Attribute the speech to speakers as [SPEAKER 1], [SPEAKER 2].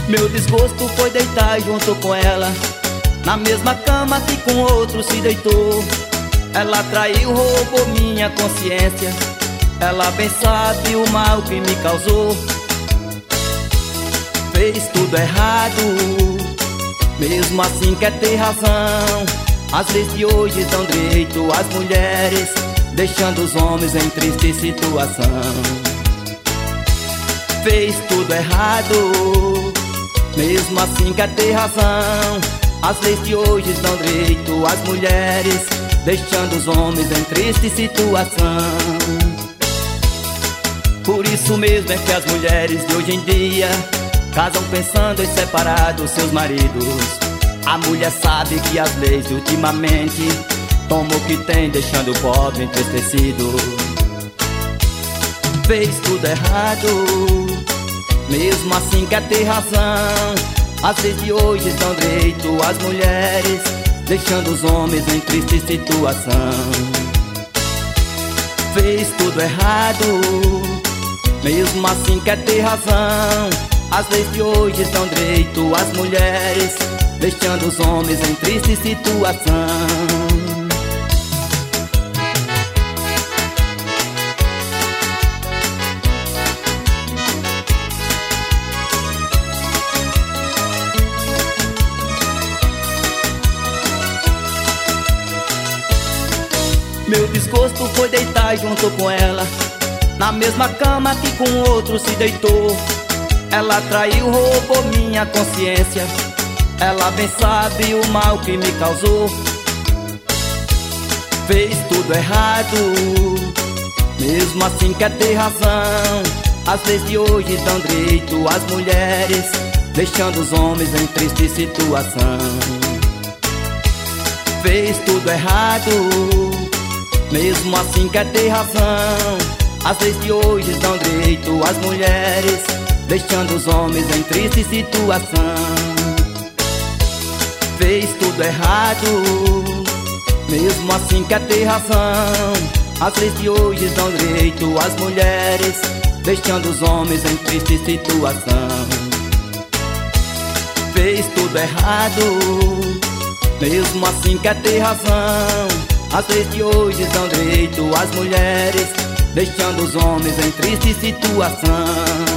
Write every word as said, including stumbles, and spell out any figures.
[SPEAKER 1] Meu desgosto foi deitar junto com ela, na mesma cama que com outro se deitou. Ela traiu, roubou minha consciência, ela bem sabe o mal que me causou. Fez tudo errado, mesmo assim quer ter razão. As leis de hoje dão direito às mulheres, deixando os homens em triste situação. Fez tudo errado, mesmo assim quer ter razão. As leis de hoje dão direito às mulheres, deixando os homens em triste situação. Por isso mesmo é que as mulheres de hoje em dia casam pensando em separar dos seus maridos. A mulher sabe que as leis ultimamente tomam o que tem, deixando o pobre entristecido. Fez tudo errado, mesmo assim quer ter razão. As leis de hoje dão direito às mulheres, deixando os homens em triste situação. Fez tudo errado, mesmo assim quer ter razão. As leis de hoje dão direito às mulheres, deixando os homens em triste situação. Meu desgosto foi deitar junto com ela, na mesma cama que com outro se deitou. Ela traiu, roubou minha consciência, ela bem sabe o mal que me causou. Fez tudo errado, mesmo assim quer ter razão. As leis de hoje dão direito às mulheres, deixando os homens em triste situação. Fez tudo errado, mesmo assim quer ter razão. As leis de hoje dão direito às mulheres, deixando os homens em triste situação. Fez tudo errado, mesmo assim quer ter razão. As leis de hoje dão direito às mulheres, deixando os homens em triste situação. Fez tudo errado, mesmo assim quer ter razão. As leis de hoje dão direito às mulheres, deixando os homens em triste situação.